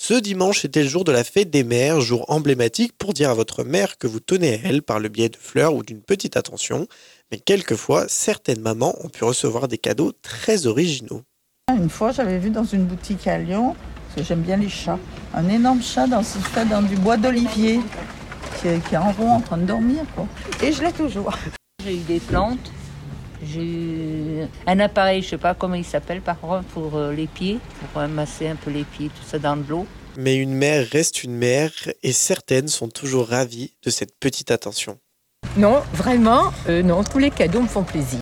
Ce dimanche était le jour de la fête des mères, jour emblématique pour dire à votre mère que vous tenez à elle par le biais de fleurs ou d'une petite attention. Mais quelquefois, certaines mamans ont pu recevoir des cadeaux très originaux. Une fois, j'avais vu dans une boutique à Lyon, parce que j'aime bien les chats, un énorme chat fait dans du bois d'olivier, qui est en rond en train de dormir, quoi. Et je l'ai toujours. J'ai eu des plantes, j'ai eu un appareil, je ne sais pas comment il s'appelle par contre, pour les pieds, pour masser un peu les pieds, tout ça dans de l'eau. Mais une mère reste une mère et certaines sont toujours ravies de cette petite attention. Non, vraiment, non, tous les cadeaux me font plaisir.